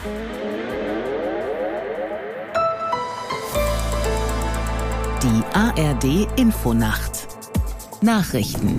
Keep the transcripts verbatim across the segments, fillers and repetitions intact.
Die A R D-Infonacht Nachrichten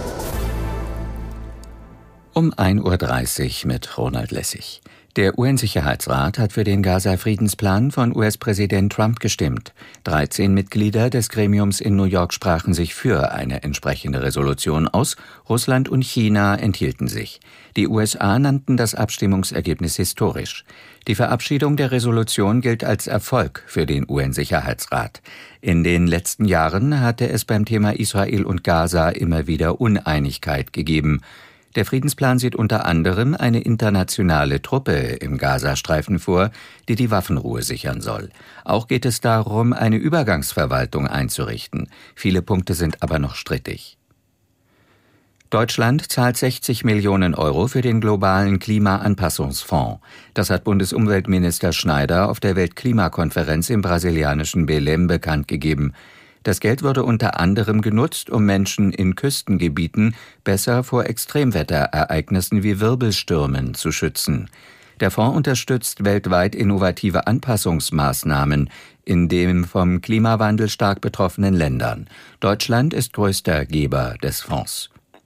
Um ein Uhr dreißig mit Ronald Lessig. Der U N-Sicherheitsrat hat für den Gaza-Friedensplan von U S-Präsident Trump gestimmt. dreizehn Mitglieder des Gremiums in New York sprachen sich für eine entsprechende Resolution aus. Russland und China enthielten sich. Die U S A nannten das Abstimmungsergebnis historisch. Die Verabschiedung der Resolution gilt als Erfolg für den U N-Sicherheitsrat. In den letzten Jahren hatte es beim Thema Israel und Gaza immer wieder Uneinigkeit gegeben. Der Friedensplan sieht unter anderem eine internationale Truppe im Gazastreifen vor, die die Waffenruhe sichern soll. Auch geht es darum, eine Übergangsverwaltung einzurichten. Viele Punkte sind aber noch strittig. Deutschland zahlt sechzig Millionen Euro für den globalen Klimaanpassungsfonds. Das hat Bundesumweltminister Schneider auf der Weltklimakonferenz im brasilianischen Belém bekannt gegeben. Das Geld würde unter anderem genutzt, um Menschen in Küstengebieten besser vor Extremwetterereignissen wie Wirbelstürmen zu schützen. Der Fonds unterstützt weltweit innovative Anpassungsmaßnahmen in den vom Klimawandel stark betroffenen Ländern. Deutschland ist größter Geber des Fonds.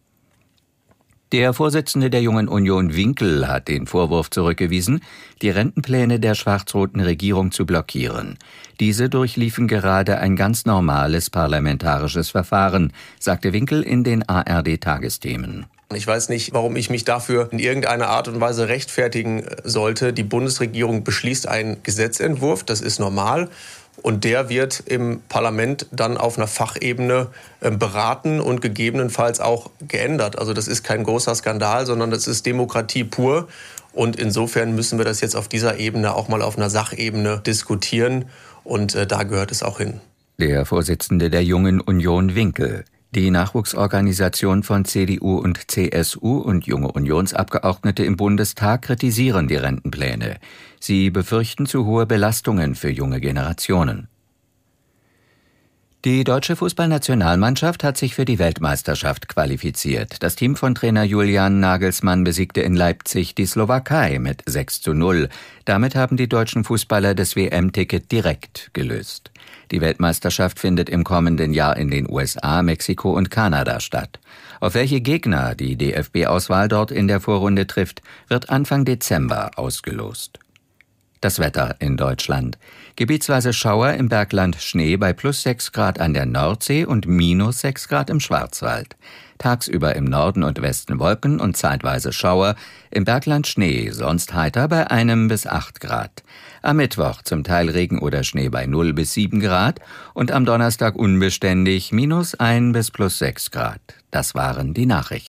Der Vorsitzende der Jungen Union Winkel hat den Vorwurf zurückgewiesen, die Rentenpläne der schwarz-roten Regierung zu blockieren. Diese durchliefen gerade ein ganz normales parlamentarisches Verfahren, sagte Winkel in den A R D-Tagesthemen. Ich weiß nicht, warum ich mich dafür in irgendeiner Art und Weise rechtfertigen sollte. Die Bundesregierung beschließt einen Gesetzentwurf, das ist normal. Und der wird im Parlament dann auf einer Fachebene beraten und gegebenenfalls auch geändert. Also das ist kein großer Skandal, sondern das ist Demokratie pur. Und insofern müssen wir das jetzt auf dieser Ebene auch mal auf einer Sachebene diskutieren. Und äh, da gehört es auch hin. Der Vorsitzende der Jungen Union Winkel. Die Nachwuchsorganisation von C D U und C S U und junge Unionsabgeordnete im Bundestag kritisieren die Rentenpläne. Sie befürchten zu hohe Belastungen für junge Generationen. Die deutsche Fußballnationalmannschaft hat sich für die Weltmeisterschaft qualifiziert. Das Team von Trainer Julian Nagelsmann besiegte in Leipzig die Slowakei mit sechs zu null. Damit haben die deutschen Fußballer das W M-Ticket direkt gelöst. Die Weltmeisterschaft findet im kommenden Jahr in den U S A, Mexiko und Kanada statt. Auf welche Gegner die D F B-Auswahl dort in der Vorrunde trifft, wird Anfang Dezember ausgelost. Das Wetter in Deutschland. Gebietsweise Schauer, im Bergland Schnee bei plus sechs Grad an der Nordsee und minus sechs Grad im Schwarzwald. Tagsüber im Norden und Westen Wolken und zeitweise Schauer, im Bergland Schnee, sonst heiter bei einem bis acht Grad. Am Mittwoch zum Teil Regen oder Schnee bei null bis sieben Grad und am Donnerstag unbeständig minus ein bis plus sechs Grad. Das waren die Nachrichten.